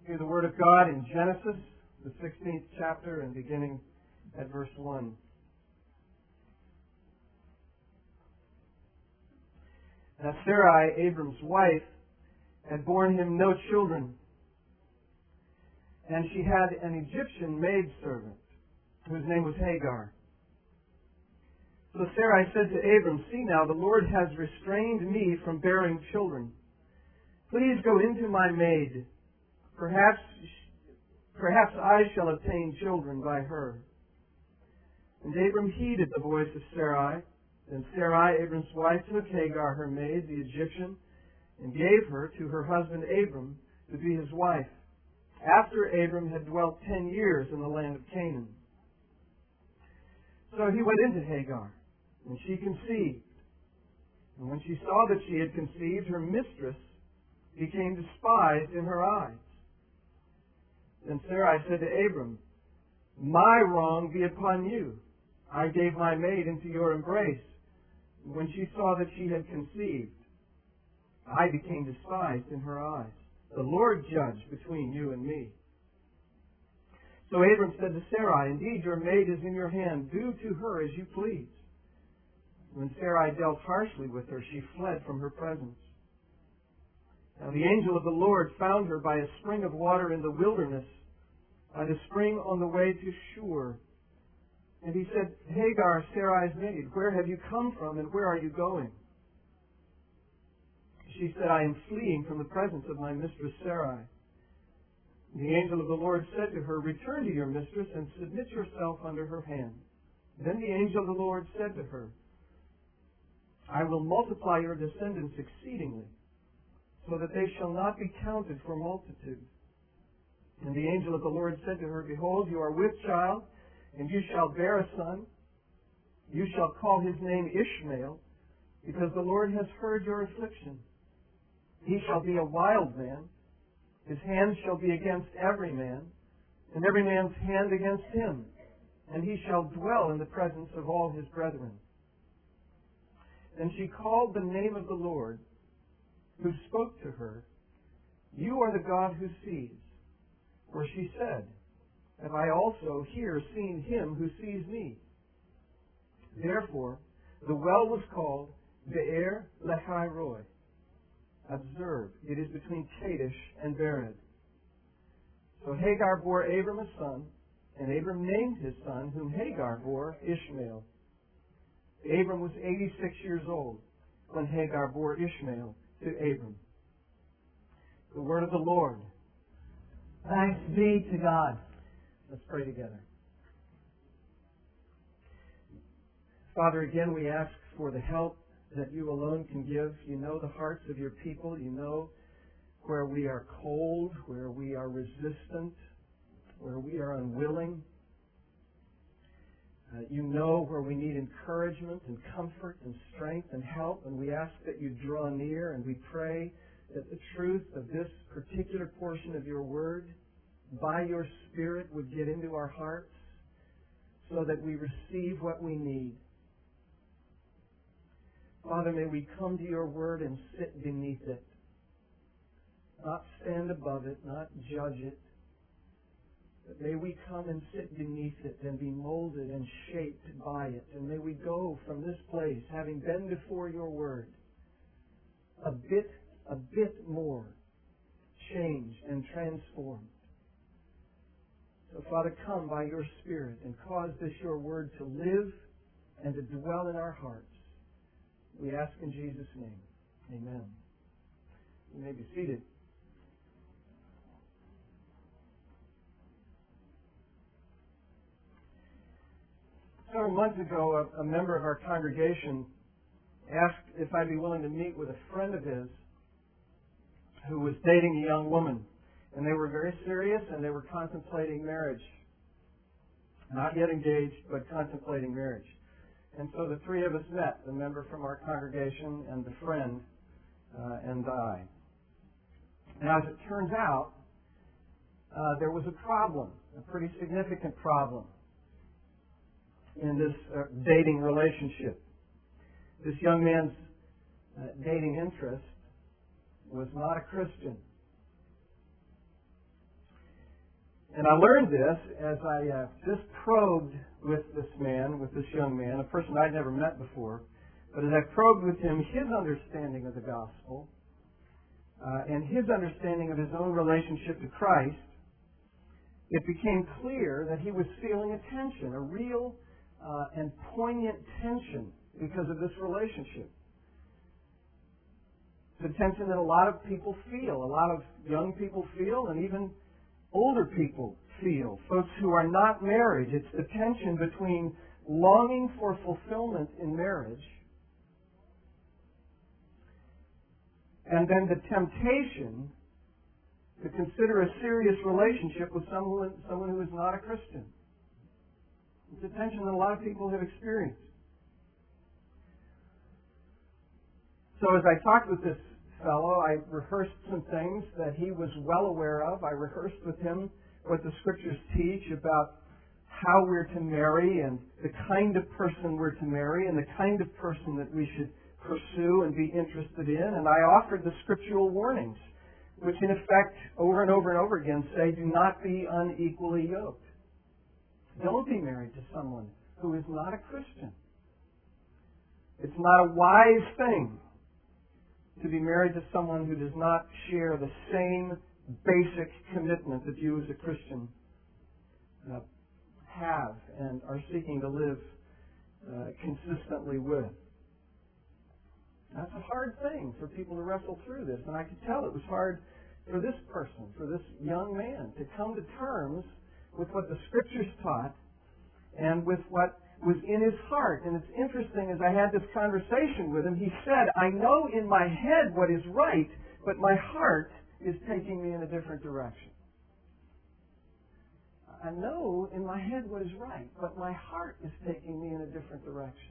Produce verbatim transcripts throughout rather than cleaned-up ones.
Hear the Word of God in Genesis, the sixteenth chapter, and beginning at verse one. Now Sarai, Abram's wife, had borne him no children, and she had an Egyptian maidservant, whose name was Hagar. So Sarai said to Abram, "See now, the Lord has restrained me from bearing children. Please go into my maid. Perhaps, perhaps I shall obtain children by her." And Abram heeded the voice of Sarai. Then Sarai, Abram's wife, took Hagar, her maid, the Egyptian, and gave her to her husband Abram to be his wife, after Abram had dwelt ten years in the land of Canaan. So he went into Hagar, and she conceived. And when she saw that she had conceived, her mistress became despised in her eyes. Then Sarai said to Abram, "My wrong be upon you. I gave my maid into your embrace. When she saw that she had conceived, I became despised in her eyes. The Lord judge between you and me." So Abram said to Sarai, "Indeed, your maid is in your hand. Do to her as you please." When Sarai dealt harshly with her, she fled from her presence. Now the angel of the Lord found her by a spring of water in the wilderness, by the spring on the way to Shur. And he said, "Hagar, Sarai's maid, where have you come from and where are you going?" She said, "I am fleeing from the presence of my mistress Sarai." The angel of the Lord said to her, "Return to your mistress and submit yourself under her hand." Then the angel of the Lord said to her, "I will multiply your descendants exceedingly, so that they shall not be counted for multitude." And the angel of the Lord said to her, "Behold, you are with child, and you shall bear a son. You shall call his name Ishmael, because the Lord has heard your affliction. He shall be a wild man. His hand shall be against every man, and every man's hand against him. And he shall dwell in the presence of all his brethren." Then she called the name of the Lord, who spoke to her, "You are the God who sees." For she said, "Have I also here seen him who sees me?" Therefore, the well was called Be'er Lahai Roi. Observe, it is between Kadesh and Bered. So Hagar bore Abram a son, and Abram named his son, whom Hagar bore, Ishmael. Abram was eighty-six years old when Hagar bore Ishmael to Abram. The word of the Lord. Thanks be to God. Let's pray together. Father, again we ask for the help that you alone can give. You know the hearts of your people. You know where we are cold, where we are resistant, where we are unwilling. Uh, you know where we need encouragement and comfort and strength and help, and we ask that you draw near, and we pray that the truth of this particular portion of your word by your Spirit would get into our hearts so that we receive what we need. Father, may we come to your word and sit beneath it, not stand above it, not judge it, but may we come and sit beneath it and be molded and shaped by it. And may we go from this place, having been before your word, a bit, a bit more changed and transformed. So, Father, come by your Spirit and cause this your word to live and to dwell in our hearts. We ask in Jesus' name. Amen. You may be seated. Several months ago, a, a member of our congregation asked if I'd be willing to meet with a friend of his who was dating a young woman. And they were very serious, and they were contemplating marriage. Not yet engaged, but contemplating marriage. And so the three of us met, the member from our congregation and the friend uh, and I. Now, as it turns out, uh, there was a problem, a pretty significant problem in this uh, dating relationship. This young man's uh, dating interest was not a Christian. And I learned this as I uh, just probed with this man, with this young man, a person I'd never met before. But as I probed with him his understanding of the gospel uh, and his understanding of his own relationship to Christ, it became clear that he was feeling a tension, a real uh, and poignant tension because of this relationship. It's a tension that a lot of people feel, a lot of young people feel, and even older people feel, folks who are not married. It's the tension between longing for fulfillment in marriage and then the temptation to consider a serious relationship with someone, someone who is not a Christian. It's a tension that a lot of people have experienced. So as I talked with this fellow, I rehearsed some things that he was well aware of. I rehearsed with him what the Scriptures teach about how we're to marry and the kind of person we're to marry and the kind of person that we should pursue and be interested in. And I offered the scriptural warnings, which in effect, over and over and over again, say, do not be unequally yoked. Don't be married to someone who is not a Christian. It's not a wise thing to be married to someone who does not share the same basic commitment that you as a Christian uh, have and are seeking to live uh, consistently with. That's a hard thing for people to wrestle through this, and I could tell it was hard for this person, for this young man, to come to terms with what the Scriptures taught and with what was in his heart. And it's interesting, as I had this conversation with him, he said, I know in my head what is right, but my heart is taking me in a different direction. I know in my head what is right, but my heart is taking me in a different direction.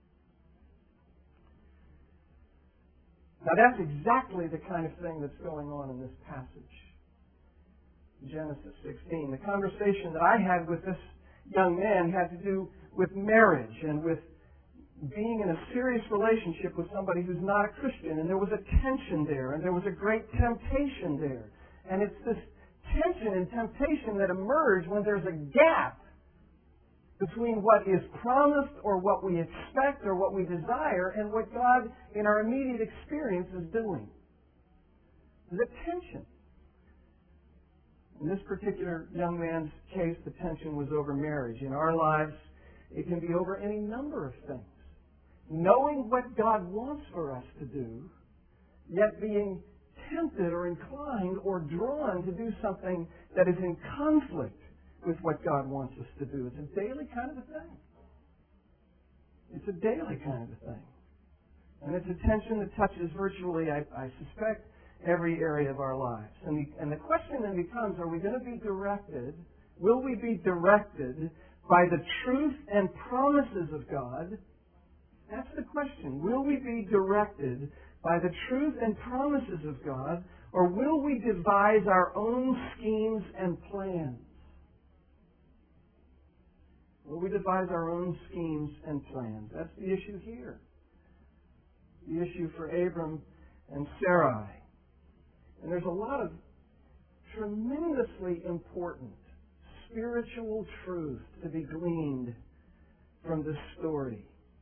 Now that's exactly the kind of thing that's going on in this passage. Genesis sixteen. The conversation that I had with this young man had to do with marriage and with being in a serious relationship with somebody who's not a Christian. And there was a tension there, and there was a great temptation there. And it's this tension and temptation that emerge when there's a gap between what is promised or what we expect or what we desire and what God in our immediate experience is doing. There's a tension. In this particular young man's case, the tension was over marriage. In our lives, it can be over any number of things. Knowing what God wants for us to do, yet being tempted or inclined or drawn to do something that is in conflict with what God wants us to do. It's a daily kind of a thing. It's a daily kind of a thing. And it's a tension that touches virtually, I, I suspect, every area of our lives. And the, and the question then becomes, are we going to be directed, will we be directed by the truth and promises of God? That's the question. Will we be directed by the truth and promises of God, or will we devise our own schemes and plans? Will we devise our own schemes and plans? That's the issue here. The issue for Abram and Sarai. And there's a lot of tremendously important spiritual truth to be gleaned from this story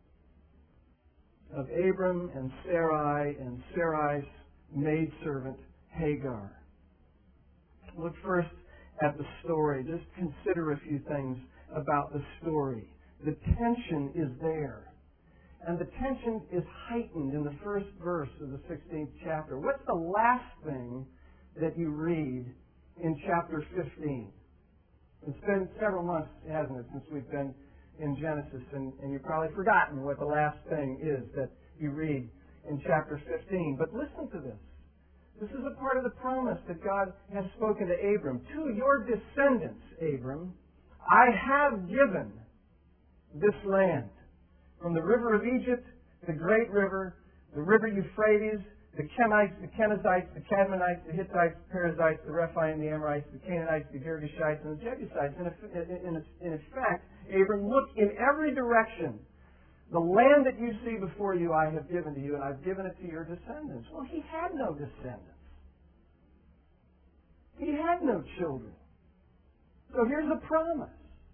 of Abram and Sarai and Sarai's maidservant Hagar. Look first at the story. Just consider a few things about the story. The tension is there. And the tension is heightened in the first verse of the sixteenth chapter. What's the last thing that you read in chapter fifteen? It's been several months, hasn't it, since we've been in Genesis, and, and you've probably forgotten what the last thing is that you read in chapter fifteen. But listen to this. This is a part of the promise that God has spoken to Abram. To your descendants, Abram, I have given this land. From the river of Egypt, the great river, the river Euphrates, the Kenites, the Kenizzites, the Cadmonites, the Hittites, the Perizzites, the Rephaim, the Amorites, the Canaanites, the Girgashites, and the Jebusites. In, in, in effect, Abram, look in every direction. The land that you see before you I have given to you, and I've given it to your descendants. Well, he had no descendants. He had no children. So here's a promise.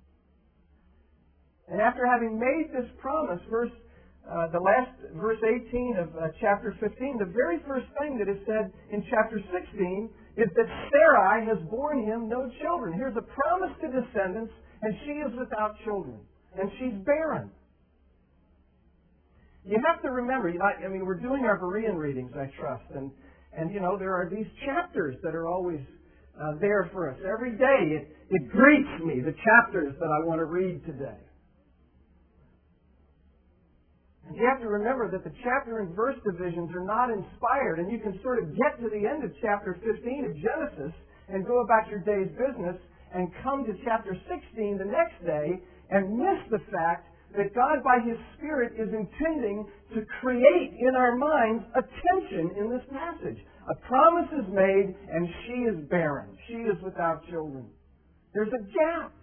And after having made this promise, verse uh, the last verse eighteen of uh, chapter fifteen, the very first thing that is said in chapter sixteen is that Sarai has borne him no children. Here's a promise to descendants, and she is without children, and she's barren. You have to remember, you know, I mean, we're doing our Berean readings, I trust, and and you know there are these chapters that are always uh, there for us every day. It it greets me, the chapters that I want to read today. And you have to remember that the chapter and verse divisions are not inspired, and you can sort of get to the end of chapter fifteen of Genesis and go about your day's business and come to chapter sixteen the next day and miss the fact that God, by His Spirit, is intending to create in our minds a tension in this passage. A promise is made, and she is barren. She is without children. There's a gap.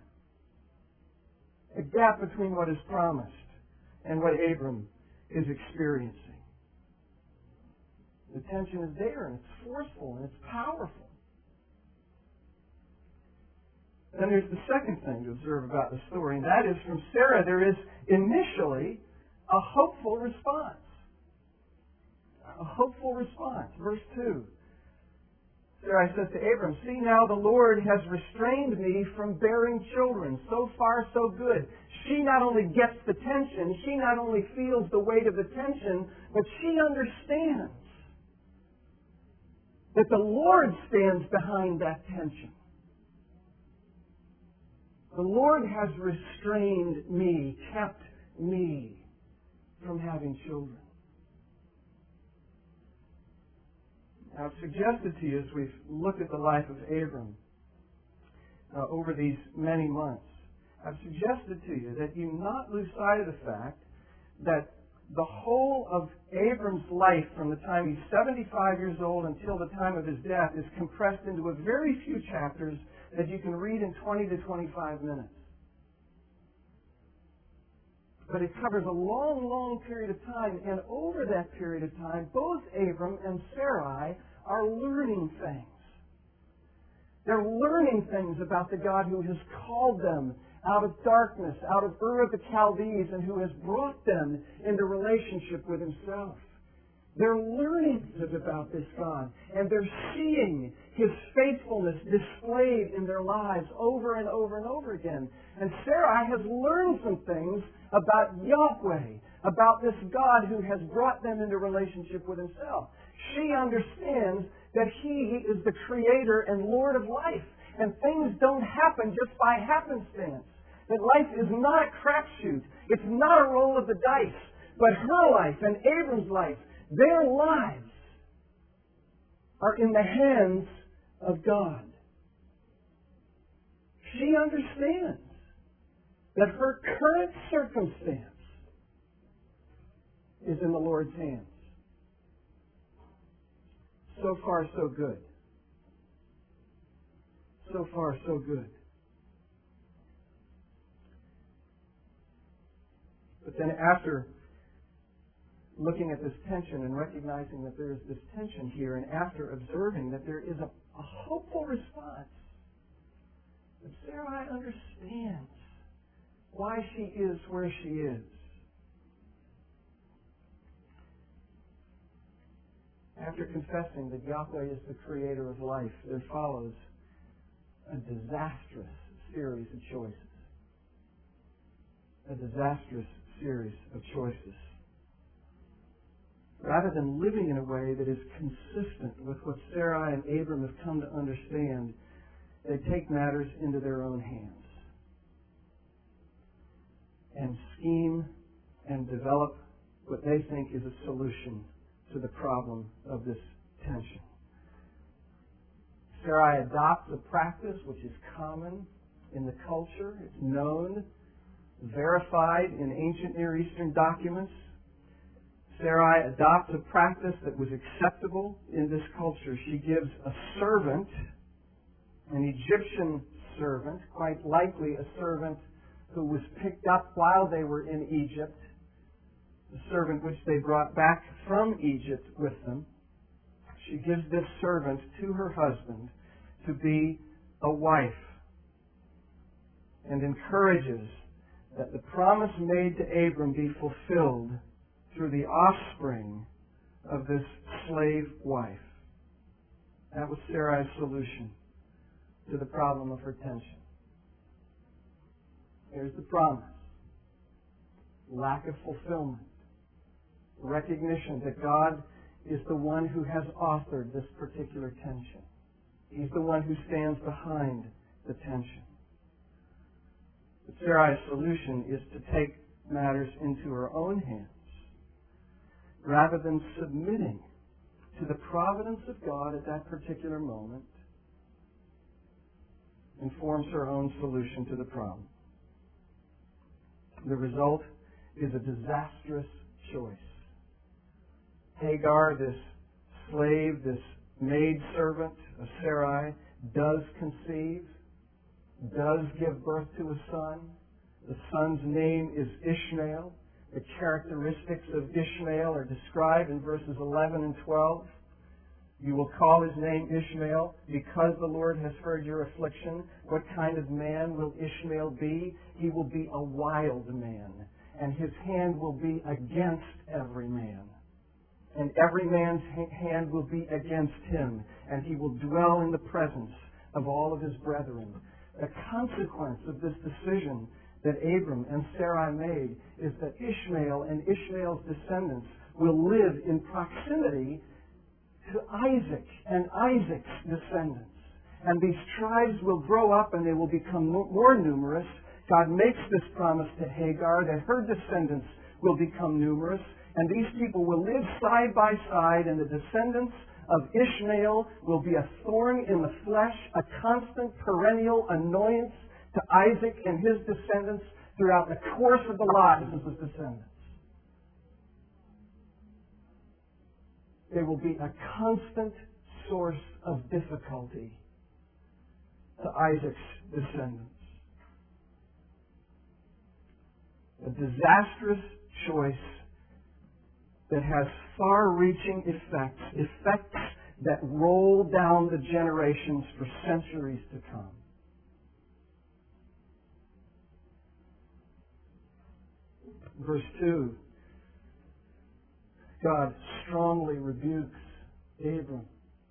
A gap between what is promised and what Abram is experiencing. The tension is there, and it's forceful, and it's powerful. Then there's the second thing to observe about the story, and that is from Sarah there is initially a hopeful response. A hopeful response. Verse two. Sarai says to Abram, "See now the Lord has restrained me from bearing children. So far so good." She not only gets the tension, she not only feels the weight of the tension, but she understands that the Lord stands behind that tension. The Lord has restrained me, kept me from having children. Now, I've suggested to you as we've looked at the life of Abram uh, over these many months, I've suggested to you that you not lose sight of the fact that the whole of Abram's life from the time he's seventy-five years old until the time of his death is compressed into a very few chapters that you can read in twenty to twenty-five minutes. But it covers a long, long period of time, and over that period of time, both Abram and Sarai are learning things. They're learning things about the God who has called them out of darkness, out of Ur of the Chaldees, and who has brought them into relationship with Himself. They're learning about this God, and they're seeing His faithfulness displayed in their lives over and over and over again. And Sarai has learned some things about Yahweh, about this God who has brought them into relationship with Himself. She understands that He is the Creator and Lord of life, and things don't happen just by happenstance. That life is not a crapshoot. It's not a roll of the dice. But her life and Abram's life, their lives are in the hands of God. She understands that her current circumstance is in the Lord's hands. So far, so good. So far, so good. But then after looking at this tension and recognizing that there is this tension here, and after observing that there is a, a hopeful response, that Sarai understands why she is where she is. After confessing that Yahweh is the Creator of life, there follows a disastrous series of choices. A disastrous series of choices. Rather than living in a way that is consistent with what Sarai and Abram have come to understand, they take matters into their own hands and scheme and develop what they think is a solution to the problem of this tension. Sarai adopts a practice which is common in the culture. It's known, verified in ancient Near Eastern documents. Sarai adopts a practice that was acceptable in this culture. She gives a servant, an Egyptian servant, quite likely a servant who was picked up while they were in Egypt, the servant which they brought back from Egypt with them. She gives this servant to her husband to be a wife. and encourages that the promise made to Abram be fulfilled through the offspring of this slave wife. That was Sarai's solution to the problem of her tension. Here's the promise. Lack of fulfillment. Recognition that God is the one who has authored this particular tension. He's the one who stands behind the tension. But Sarai's solution is to take matters into her own hands rather than submitting to the providence of God at that particular moment, and forms her own solution to the problem. The result is a disastrous choice. Hagar, this slave, this maidservant of Sarai, does conceive, does give birth to a son. The son's name is Ishmael. The characteristics of Ishmael are described in verses eleven and twelve. You will call his name Ishmael because the Lord has heard your affliction. What kind of man will Ishmael be? He will be a wild man, and his hand will be against every man. And every man's hand will be against him, and he will dwell in the presence of all of his brethren. The consequence of this decision that Abram and Sarai made is that Ishmael and Ishmael's descendants will live in proximity to Isaac and Isaac's descendants. And these tribes will grow up and they will become more numerous. God makes this promise to Hagar that her descendants will become numerous, and these people will live side by side, and the descendants of Ishmael will be a thorn in the flesh, a constant perennial annoyance to Isaac and his descendants throughout the course of the lives of his descendants. They will be a constant source of difficulty to Isaac's descendants. A disastrous choice that has far-reaching effects, effects that roll down the generations for centuries to come. Verse two, God strongly rebukes Abram.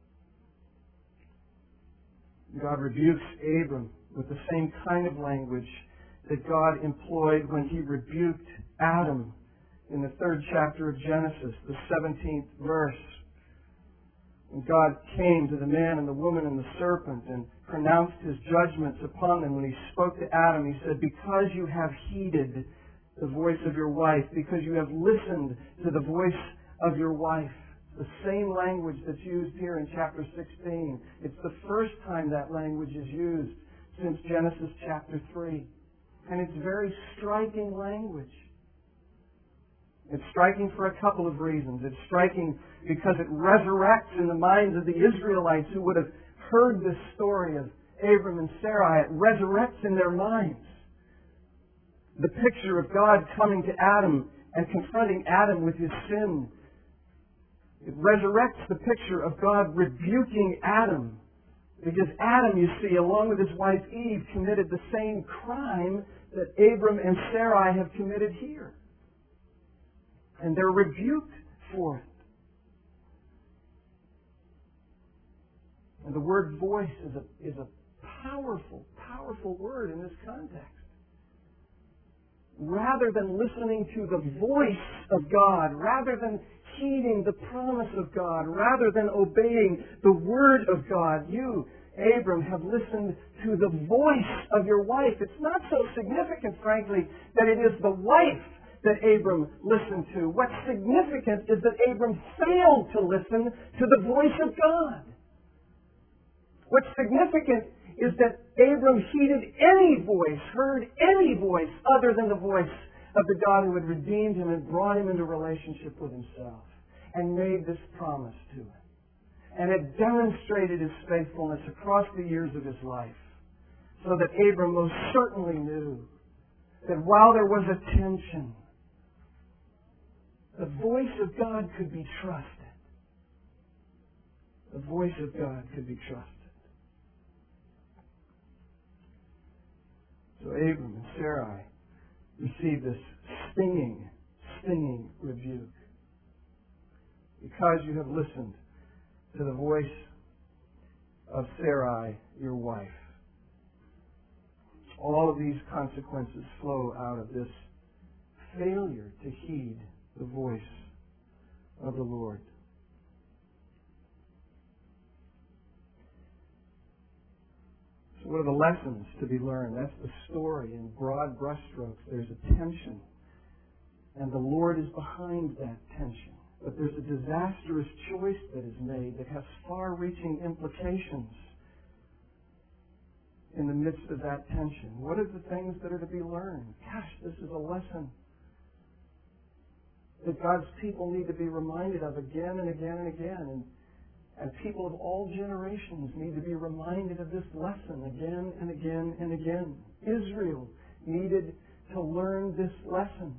God rebukes Abram with the same kind of language that God employed when he rebuked Adam in the third chapter of Genesis, the seventeenth verse. When God came to the man and the woman and the serpent and pronounced his judgments upon them, when he spoke to Adam, he said, because you have heeded the voice of your wife, because you have listened to the voice of your wife. The same language that's used here in chapter sixteen. It's the first time that language is used since Genesis chapter three. And it's very striking language. It's striking for a couple of reasons. It's striking because it resurrects in the minds of the Israelites who would have heard this story of Abram and Sarai. It resurrects in their minds the picture of God coming to Adam and confronting Adam with his sin. It resurrects the picture of God rebuking Adam. Because Adam, you see, along with his wife Eve, committed the same crime that Abram and Sarai have committed here. And they're rebuked for it. And the word voice is a, is a powerful, powerful word in this context. Rather than listening to the voice of God, rather than heeding the promise of God, rather than obeying the word of God, you, Abram, have listened to the voice of your wife. It's not so significant, frankly, that it is the wife that Abram listened to. What's significant is that Abram failed to listen to the voice of God. What's significant is that Abram heeded any voice, heard any voice other than the voice of the God who had redeemed him and brought him into relationship with himself and made this promise to him. And it demonstrated his faithfulness across the years of his life, so that Abram most certainly knew that while there was a tension, the voice of God could be trusted. The voice of God could be trusted. So So Abram and Sarai receive this stinging, stinging rebuke. Because you have listened to the voice of Sarai, your wife. All of these consequences flow out of this failure to heed the voice of the Lord. So what are the lessons to be learned? That's the story in broad brushstrokes. There's a tension, and the Lord is behind that tension. But there's a disastrous choice that is made that has far-reaching implications in the midst of that tension. What are the things that are to be learned? Gosh, this is a lesson that God's people need to be reminded of again and again and again. And, and people of all generations need to be reminded of this lesson again and again and again. Israel needed to learn this lesson.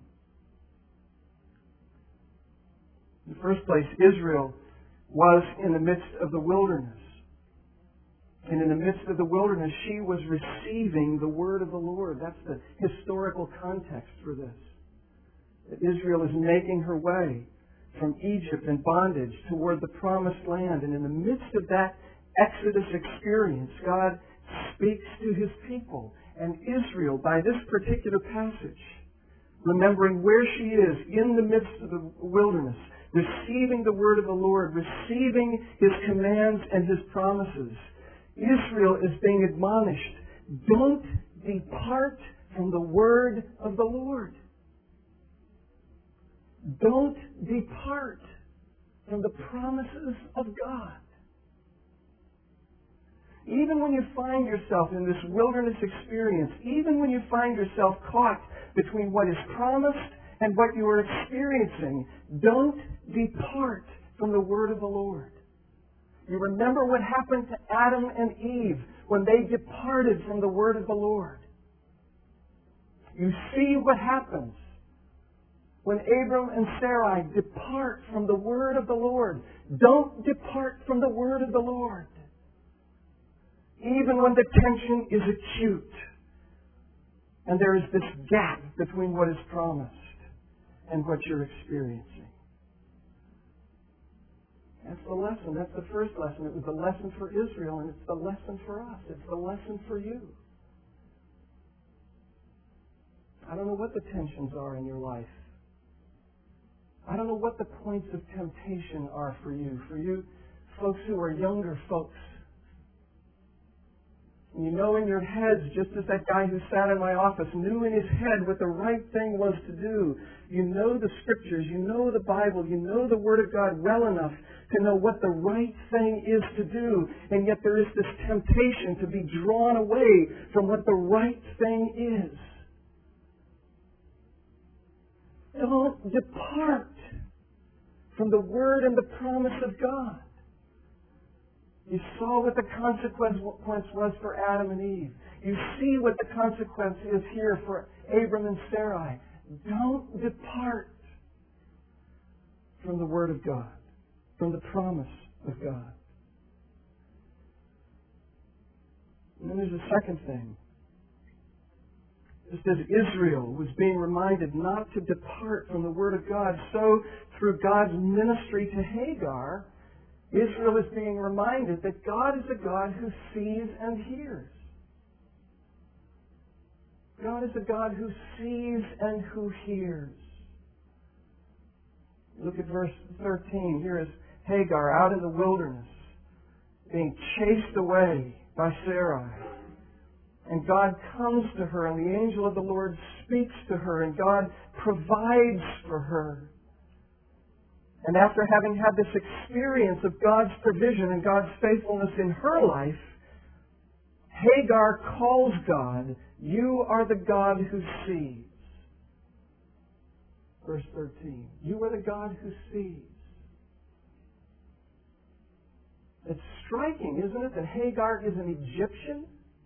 In the first place, Israel was in the midst of the wilderness. And in the midst of the wilderness, she was receiving the word of the Lord. That's the historical context for this. That Israel is making her way from Egypt and bondage toward the promised land. And in the midst of that Exodus experience, God speaks to His people. And Israel, by this particular passage, remembering where she is in the midst of the wilderness, receiving the word of the Lord, receiving His commands and His promises, Israel is being admonished, don't depart from the word of the Lord. Don't depart from the promises of God. Even when you find yourself in this wilderness experience, even when you find yourself caught between what is promised and what you are experiencing, don't depart from the word of the Lord. You remember what happened to Adam and Eve when they departed from the word of the Lord. You see what happens when Abram and Sarai depart from the word of the Lord. Don't depart from the word of the Lord. Even when the tension is acute and there is this gap between what is promised and what you're experiencing. That's the lesson. That's the first lesson. It was the lesson for Israel, and it's the lesson for us. It's the lesson for you. I don't know what the tensions are in your life. I don't know what the points of temptation are for you. For you folks who are younger folks. And you know in your heads, just as that guy who sat in my office knew in his head what the right thing was to do. You know the Scriptures, you know the Bible, you know the Word of God well enough to know what the right thing is to do. And yet there is this temptation to be drawn away from what the right thing is. Don't depart from the Word and the promise of God. You saw what the consequence was for Adam and Eve. You see what the consequence is here for Abram and Sarai. Don't depart from the Word of God, from the promise of God. And then there's a second thing. Just as Israel was being reminded not to depart from the Word of God, so through God's ministry to Hagar, Israel is being reminded that God is a God who sees and hears. God is a God who sees and who hears. Look at verse thirteen. Here is Hagar out in the wilderness, being chased away by Sarai. And God comes to her, and the angel of the Lord speaks to her, and God provides for her. And after having had this experience of God's provision and God's faithfulness in her life, Hagar calls God, "You are the God who sees." Verse thirteen. You are the God who sees. It's striking, isn't it, that Hagar is an Egyptian?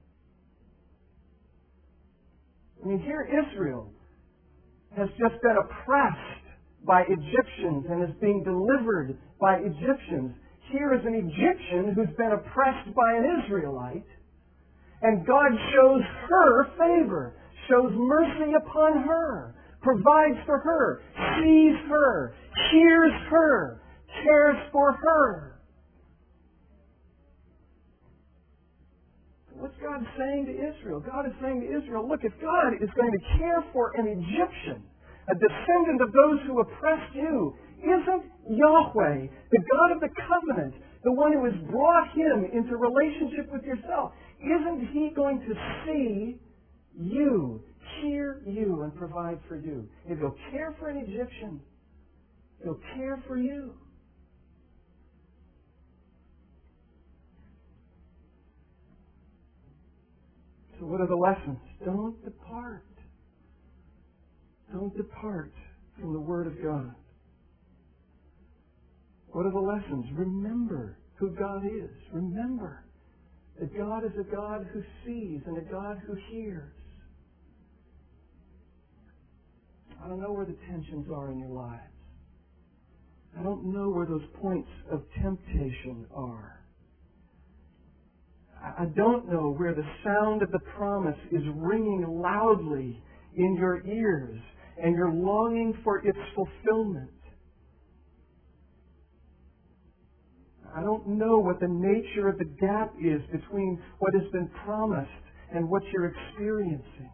I mean, here Israel has just been oppressed by Egyptians and is being delivered by Egyptians. Here is an Egyptian who's been oppressed by an Israelite. And God shows her favor, shows mercy upon her, provides for her, sees her, hears her, cares for her. What's God saying to Israel? God is saying to Israel, look, if God is going to care for an Egyptian, a descendant of those who oppressed you, isn't Yahweh, the God of the covenant, the one who has brought him into relationship with yourself, isn't he going to see you, hear you, and provide for you? If he'll care for an Egyptian, he'll care for you. So what are the lessons? Don't depart. Don't depart from the Word of God. What are the lessons? Remember who God is. Remember that God is a God who sees and a God who hears. I don't know where the tensions are in your lives. I don't know where those points of temptation are. I don't know where the sound of the promise is ringing loudly in your ears and you're longing for its fulfillment. I don't know what the nature of the gap is between what has been promised and what you're experiencing.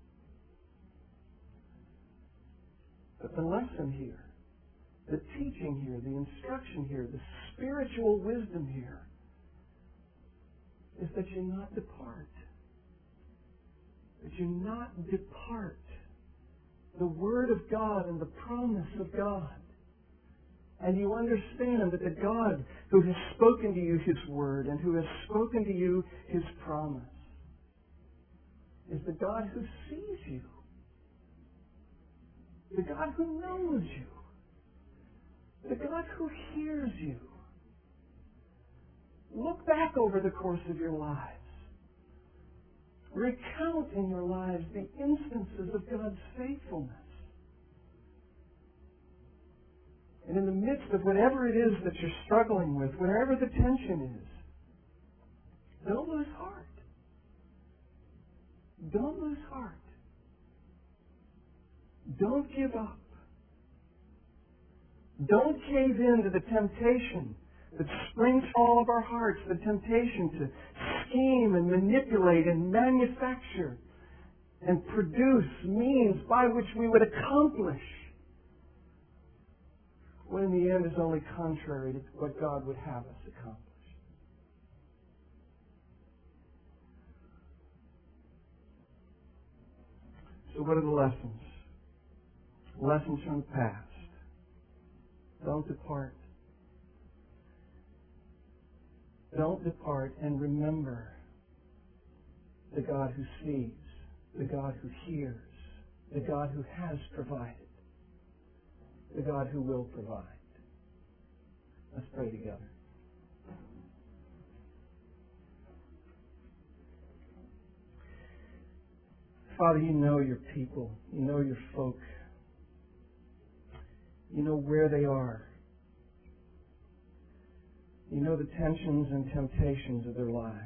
But the lesson here, the teaching here, the instruction here, the spiritual wisdom here is that you not depart. That you not depart the Word of God and the promise of God. And you understand that the God who has spoken to you His Word and who has spoken to you His promise is the God who sees you. The God who knows you. The God who hears you. Look back over the course of your lives. Recount in your lives the instances of God's faithfulness. And in the midst of whatever it is that you're struggling with, whatever the tension is, don't lose heart. Don't lose heart. Don't give up. Don't cave in to the temptation that springs from all of our hearts, the temptation to scheme and manipulate and manufacture and produce means by which we would accomplish what in the end is only contrary to what God would have us accomplish. So what are the lessons? Lessons from the past. Don't depart. Don't depart, and remember the God who sees, the God who hears, the God who has provided, the God who will provide. Let's pray together. Father, you know your people. You know your folk. You know where they are. You know the tensions and temptations of their lives.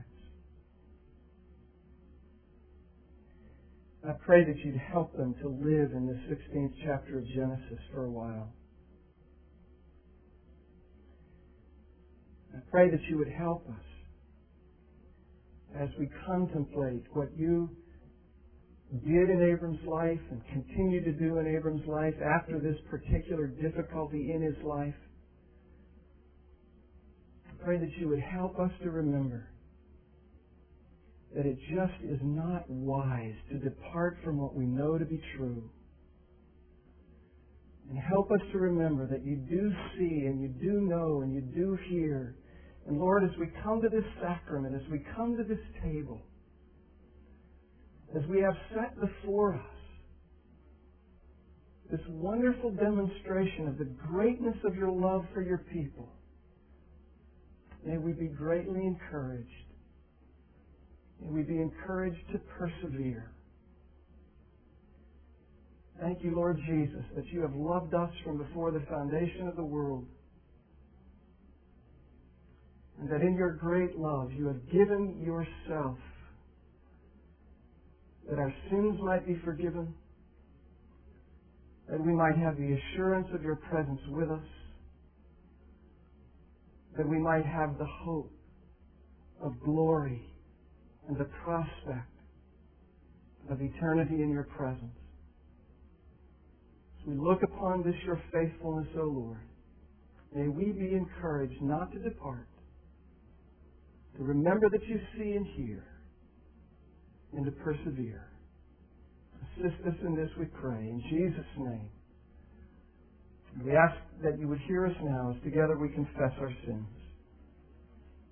I pray that you'd help them to live in the sixteenth chapter of Genesis for a while. I pray that you would help us as we contemplate what you did in Abram's life and continue to do in Abram's life after this particular difficulty in his life. I pray that you would help us to remember that it just is not wise to depart from what we know to be true. And help us to remember that you do see and you do know and you do hear. And Lord, as we come to this sacrament, as we come to this table, as we have set before us this wonderful demonstration of the greatness of your love for your people, may we be greatly encouraged. May we be encouraged to persevere. Thank you, Lord Jesus, that you have loved us from before the foundation of the world, and that in your great love you have given yourself that our sins might be forgiven, that we might have the assurance of your presence with us, that we might have the hope of glory and the prospect of eternity in your presence. As we look upon this, your faithfulness, O Lord, may we be encouraged not to depart, to remember that you see and hear, and to persevere. Assist us in this, we pray, in Jesus' name. We ask that you would hear us now as together we confess our sins.